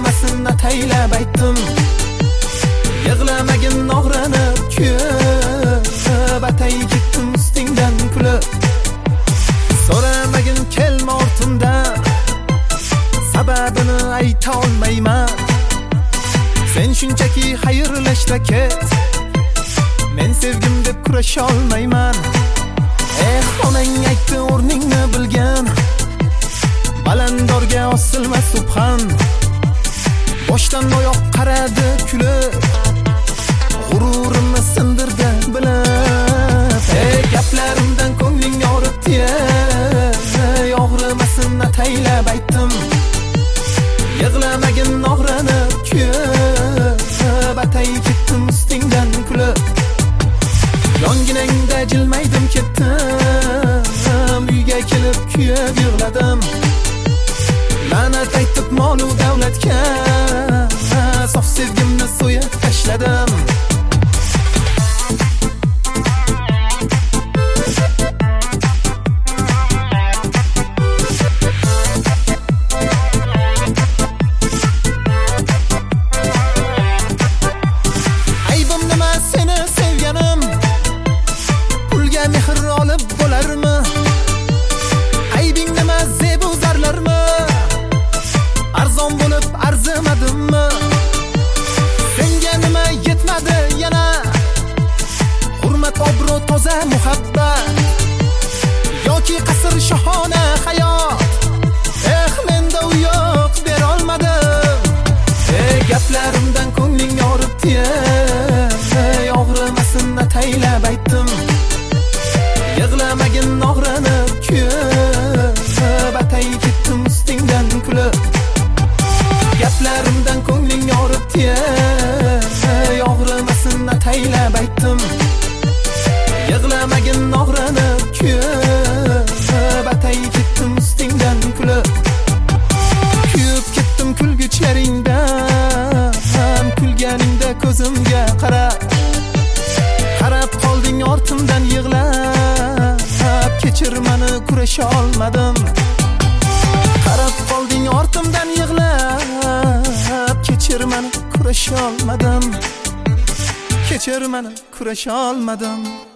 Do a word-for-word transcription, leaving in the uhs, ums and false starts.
og'rimasin ataylab aytdim. Yig'lamagin og'ranib kuyib, atay ketdim ustingdan kulib. So'ramagin kelma ortimdan, sababini ayta olmayman. Sen shunchaki xayrlashla ket, men sevgim deb kurasha olmayman. Eh, onang aytdi o'rningni bilgan, balandorga osilma subhan. Boshdan oyoq qaradi kulib, g'ururimni sindirdi bilib. Ey, gaplarimdan ko'ngling yoribdi, og'rimasin ataylab aytdim. Yig'lamagin og'ranib kuyib, atay ketdim ustingdan kulib. Yonginangda jilmaydim ketdim, uyga kelib kuyib yig'ladim. La'nat aytib molu davlatga, sof sevgimni so'yib tashladim. Aybim nima seni sevganim, pulga mehr olib bo'larmi? Aybing nima zebu zarlarmi, arzon bo'lib arzimadimmi? Senga nima yetmadi yana, hurmat, obro', toza muhabbat yoki qasr shohona hayot? Eh, menda u yo'q, bera olmadim. Ey, gaplarimdan ko'ngling yoribdi, og'rimasin ataylab aytdim. Yig'lamagin og'ranib kuyib, atay ketdim ustingdan kulib. Gaplarimdan ko'ngling yoribdi, og'rimasin ataylab aytdim. Yig'lamagin og'ranib kuyib, atay ketdim ustingdan kulib. Kuyib ketdim kulgichlaringdan, kulganingda ko'zimga qarab. Qarab qolding ortimdan yig'lab, kechir meni kurasha olmadim. Qarab qolding ortimdan yig'lab, kechir meni kurasha olmadim. Kechir meni kurasha olmadim.